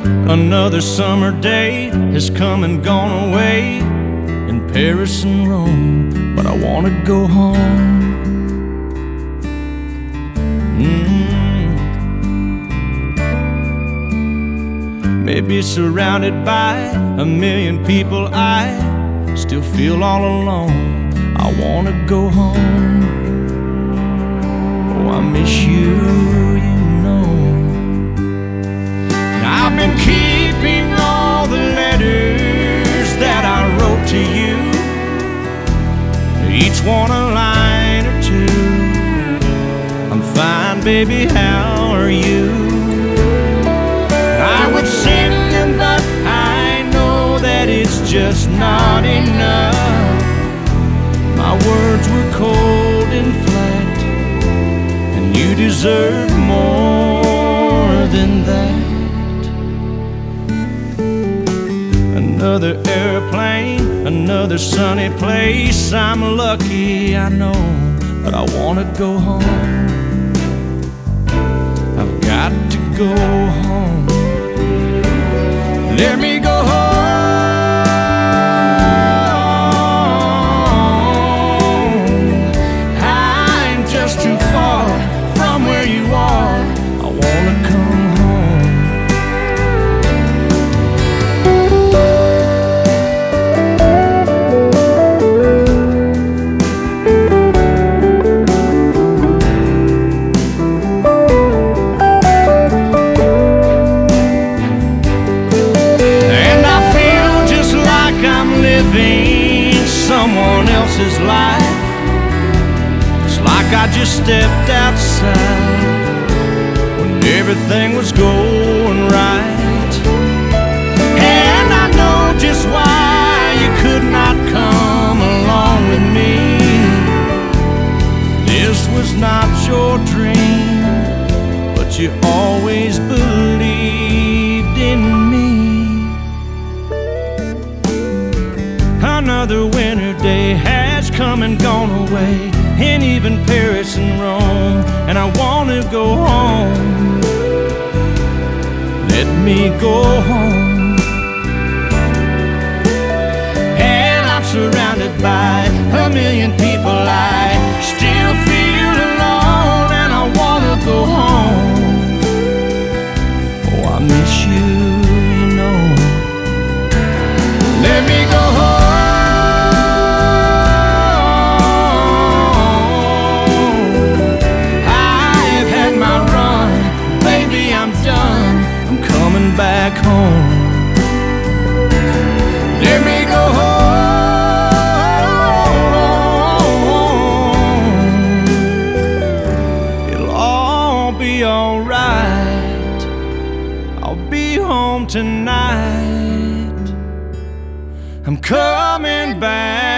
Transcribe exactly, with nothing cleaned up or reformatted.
Another summer day has come and gone away in Paris and Rome, but I want to go home. mm. Maybe surrounded by a million people, I still feel all alone. I want to go home. Oh, I miss you, you know. I've been keeping all the letters that I wrote to you, each one a line or two. I'm fine, baby, how are you? I would send them, but I know that it's just not enough. My words were cold and flat, and you deserve more than that. Another airplane, another sunny place. I'm lucky, I know, but I want to go home. I've got to go home. Let me go home. I'm just too far from where you are. I want to come home. Someone else's life. It's like I just stepped outside when everything was going right. And I know just why you could not come along with me. This was not your dream, but you always believed in me. Another winter day has come and gone away in even Paris and Rome, and I want to go home. Let me go home. And I'm surrounded by a million people. I still feel alone, and I want to go home. Oh, I miss you, you know. Let me go home. Back home. Let me go home. It'll all be alright. I'll be home tonight. I'm coming back.